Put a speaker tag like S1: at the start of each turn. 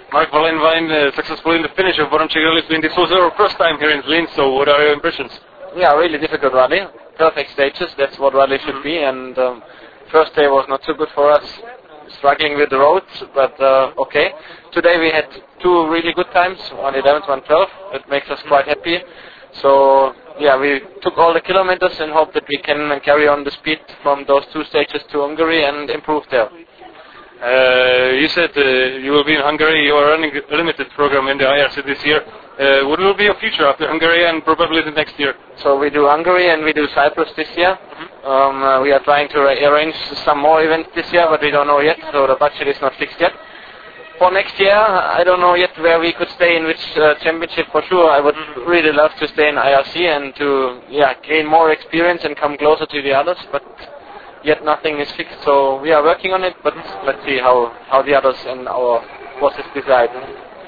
S1: Mark Wallenwein successful in the finish of Vormček Rally Zlín. This was our first time here in Zlín, so what are your impressions?
S2: Yeah, really difficult rally. Perfect stages, that's what rally should be. And first day was not so good for us, struggling with the roads, but okay. Today we had two really good times, 1:11, 1:12. It makes us quite happy. So yeah, we took all the kilometers and hope that we can carry on the speed from those two stages to Hungary and improve there.
S1: You said you will be in Hungary. You are running a limited program in the IRC this year. What will be your future after Hungary and probably the next year?
S2: So we do Hungary and we do Cyprus this year. We are trying to arrange some more events this year, but we don't know yet, so the budget is not fixed yet. For next year, I don't know yet where we could stay in which championship for sure. I would really love to stay in IRC and to gain more experience and come closer to the others, but yet nothing is fixed, so we are working on it, but let's see how the others and our bosses decide.